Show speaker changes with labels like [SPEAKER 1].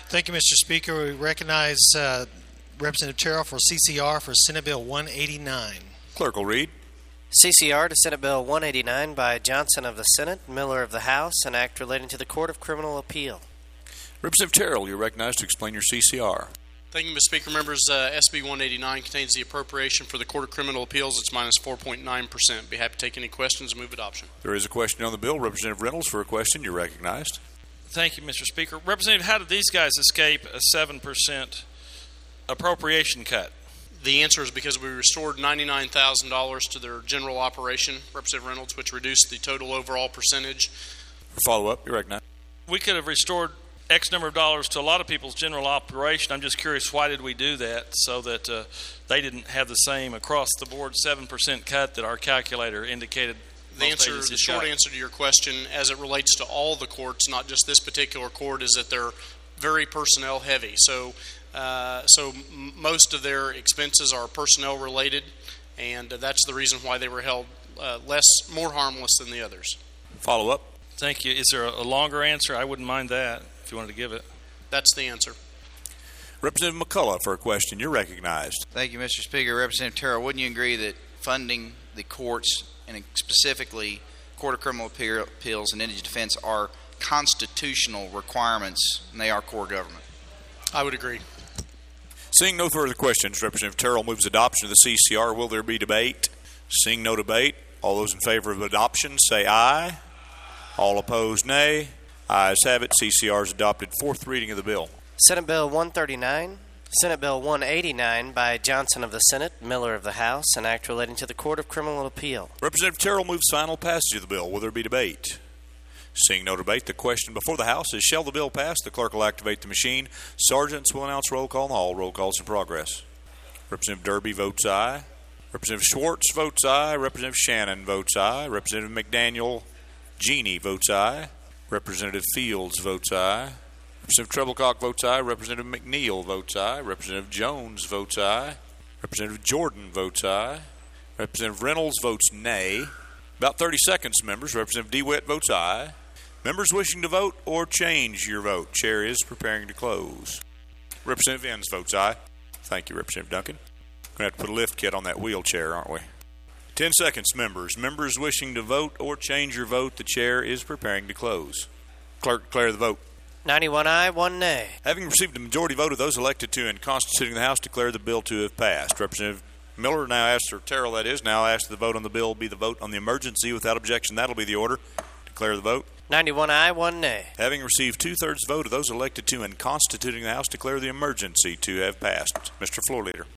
[SPEAKER 1] Thank you, Mr. Speaker. We recognize Representative Terrell for CCR for Senate Bill 189.
[SPEAKER 2] Clerk will read.
[SPEAKER 3] CCR to Senate Bill 189 by Johnson of the Senate, Miller of the House, an act relating to the Court of Criminal Appeal.
[SPEAKER 2] Representative Terrell, you're recognized to explain your CCR.
[SPEAKER 4] Thank you, Mr. Speaker. Members, SB 189 contains the appropriation for the Court of Criminal Appeals. It's minus 4.9%. Be happy to take any questions and move adoption.
[SPEAKER 2] There is a question on the bill. Representative Reynolds for a question. You're recognized.
[SPEAKER 5] Thank you, Mr. Speaker. Representative, how did these guys escape a 7% appropriation cut?
[SPEAKER 4] The answer is because we restored $99,000 to their general operation, Representative Reynolds, which reduced the total overall percentage.
[SPEAKER 2] For follow-up, you're recognized.
[SPEAKER 5] We could have restored X number of dollars to a lot of people's general operation. I'm just curious, why did we do that so that they didn't have the same across-the-board 7% cut that our calculator indicated?
[SPEAKER 4] The short answer to your question, as it relates to all the courts, not just this particular court, is that they're very personnel heavy. So most of their expenses are personnel related, and that's the reason why they were held more harmless than the others.
[SPEAKER 2] Follow up.
[SPEAKER 5] Thank you. Is there a longer answer? I wouldn't mind that if you wanted to give it.
[SPEAKER 4] That's the answer.
[SPEAKER 2] Representative McCullough for a question. You're recognized.
[SPEAKER 6] Thank you, Mr. Speaker. Representative Terrell, wouldn't you agree that funding the courts, and specifically Court of Criminal Appeals and Indigent Defense, are constitutional requirements, and they are core government?
[SPEAKER 4] I would agree.
[SPEAKER 2] Seeing no further questions, Representative Terrell moves adoption of the CCR. Will there be debate? Seeing no debate, all those in favor of adoption say aye. All opposed, nay. Ayes have it. CCR is adopted. Fourth reading of the bill.
[SPEAKER 3] Senate Bill 139, Senate Bill 189 by Johnson of the Senate, Miller of the House, an act relating to the Court of Criminal Appeal.
[SPEAKER 2] Representative Terrell moves final passage of the bill. Will there be debate? Seeing no debate, the question before the House is, shall the bill pass? The clerk will activate the machine. Sergeants will announce roll call in the hall. Roll call is in progress. Representative Derby votes aye. Representative Schwartz votes aye. Representative Shannon votes aye. Representative McDaniel Genie votes aye. Representative Fields votes aye. Representative Treblecock votes aye. Representative McNeil votes aye. Representative Jones votes aye. Representative Jordan votes aye. Representative Reynolds votes nay. About 30 seconds, members. Representative DeWitt votes aye. Members wishing to vote or change your vote, chair is preparing to close. Representative Enns votes aye. Thank you, Representative Duncan. We're going to have to put a lift kit on that wheelchair, aren't we? 10 seconds, members. Members wishing to vote or change your vote, the chair is preparing to close. Clerk, declare the vote.
[SPEAKER 3] 91 aye, 1 nay.
[SPEAKER 2] Having received a majority vote of those elected to and constituting the House, declare the bill to have passed. Representative Miller now asks, or Terrell that is, now asks the vote on the bill be the vote on the emergency without objection. That'll be the order. Declare the vote.
[SPEAKER 3] 91 aye, 1 nay.
[SPEAKER 2] Having received two-thirds vote of those elected to and constituting the House, declare the emergency to have passed. Mr. Floor Leader.